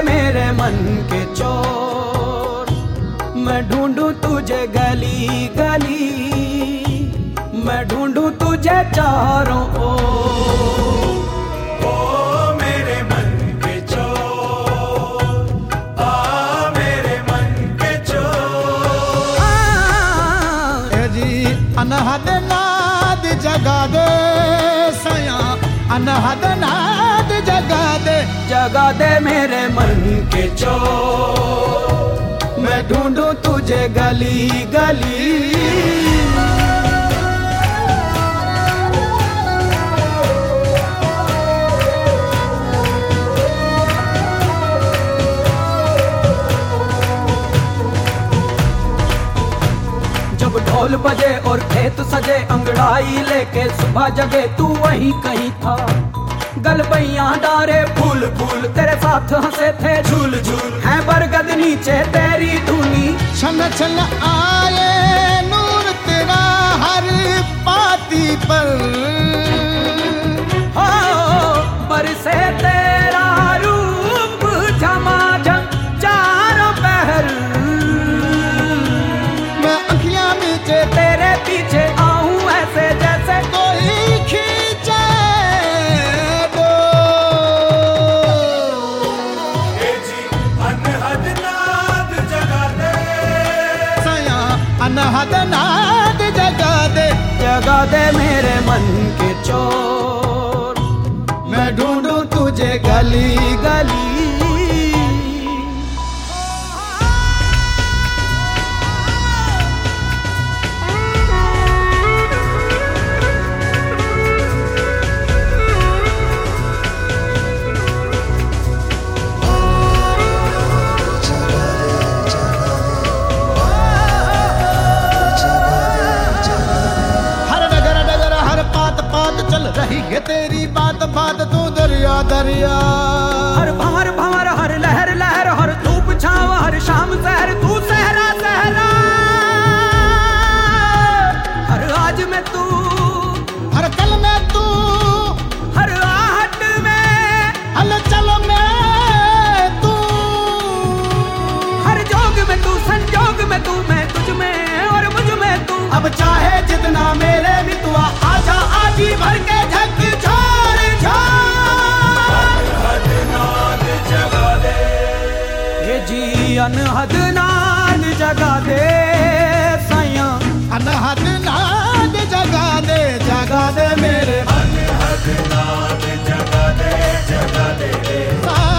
मेरे मन के चोर। मैं ढूंढूं तुझे गली गली, मैं ढूंढूं तुझे चारों ओर। ओ मेरे मन के चोर, आ मेरे मन के चोर। ए जी अनहद नाद जगा दे सया, अनहद नाद जगा दे, जगा दे मेरे मन के चोर। मैं ढूंढूं तुझे गली गली। जब ढोल बजे और खेत सजे, अंगड़ाई लेके सुबह जगे, तू वहीं कहीं था। गलबैया डारे फूल फूल तेरे साथ हंसे थे झूल झूल, है बरगद नीचे तेरी धुनी। छन छन आए नूर तेरा हर पाती पर, हो बरसे तेरा रूप झमाझम चारों पहर। मैं अखियां नीचे तेरे पीछे आऊं ऐसे जैसे कोई खींचे दो। ए जी अनहद नाद जगा दे सया, अनहद नाद जगा दे, जगा दे मेरे मन के चोर। मैं ढूंढूं तुझे गली गली। हर डगर डगर हर पात पात चल रही है तेरी बात बात, तू दरिया दरिया। हर भंवर भंवर हर लहर लहर, हर धूप छाव हर शाम सहर, तू सहरा सहरा। हर आज में तू, हर कल में तू, हर आहट में, हलचल में तू, हर जोग में तू, संजोग में तू, मैं तुझ में और मुझ में तू। अब चाहे जितना मेरे मितवा, आजा आजी भर के झक छोड़ छोड़। अनहद नाद जगा दे, ये जी अनहद नाद जगा दे सैया, अनहद नाद जगा दे, जगा दे मेरे अनहद नाद जगा दे, जगा दे।